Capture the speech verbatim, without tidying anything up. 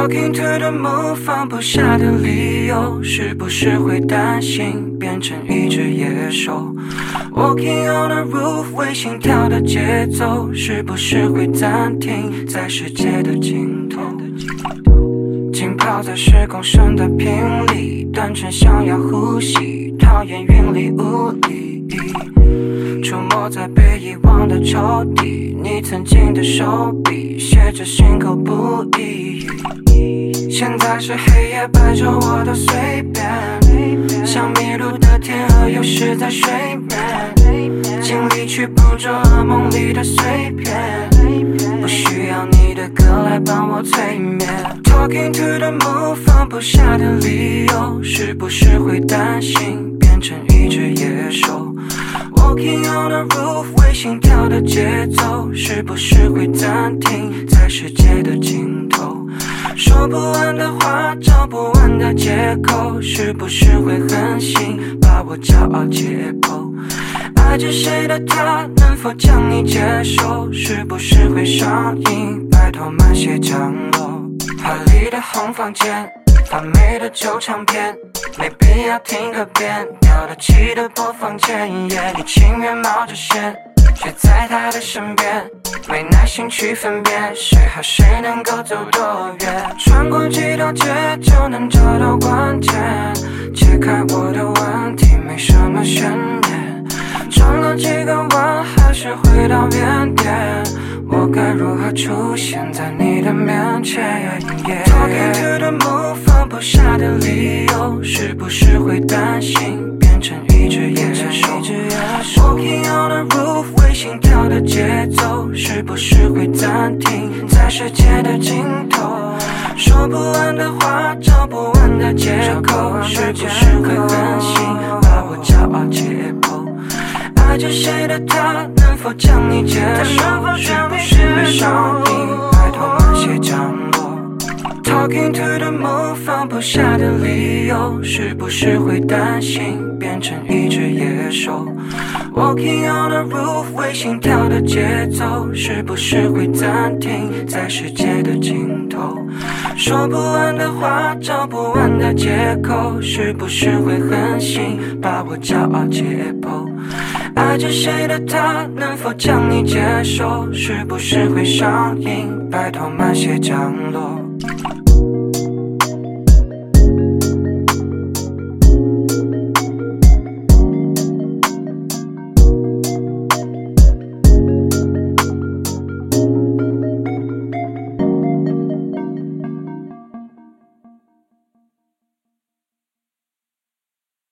Talking to the moon， 放不下的理由，是不是会担心变成一只野兽 ？Walking on the roof， 为心跳的节奏，是不是会暂停在世界的尽头？浸泡在时空声的频率，单纯想要呼吸，讨厌云里雾里。出没在被遗忘的抽屉，你曾经的手笔写着心口不一。现在是黑夜摆着我的随便，像迷路的天鹅游失在水面，尽力去捕捉噩梦里的碎片，不需要你的歌来帮我催眠。 Talking to the moon， 放不下的理由，是不是会担心变成一只野兽？ Walking on the roof， 为心跳的节奏，是不是会暂停在世界的尽头？说不完的话，找不完的借口，是不是会狠心把我骄傲解剖？爱着谁的他，能否将你接受？是不是会上瘾，拜托慢些降落？华丽的红房间，发霉的旧唱片，没必要听个遍，掉得起的播放键，你情愿冒着险，却在他的身边，没耐心去分辨谁和谁能够走多远。穿过几条街就能找到关键，解开我的问题没什么悬念，转了几个弯还是回到原点，我该如何出现在你的面前？ Talking to the moon， 放不下的理由，是不是会担心变成一只野兽 ？Walking on the roof， 为心跳的节奏，是不是会暂停在世界的尽头？说不完的话，找不完的借口，是不是会狠心把我骄傲解剖？爱着谁的他，能否将你接受？是不是会上瘾？拜托慢些降落。Talking to the moon， 放不下的理由，是不是会担心变成一只野兽 ？Walking on the roof， 为心跳的节奏，是不是会暂停在世界的尽头？说不完的话，找不完的借口，是不是会狠心把我骄傲解剖？爱着谁的他，能否将你接受？是不是会上瘾？拜托慢些降落。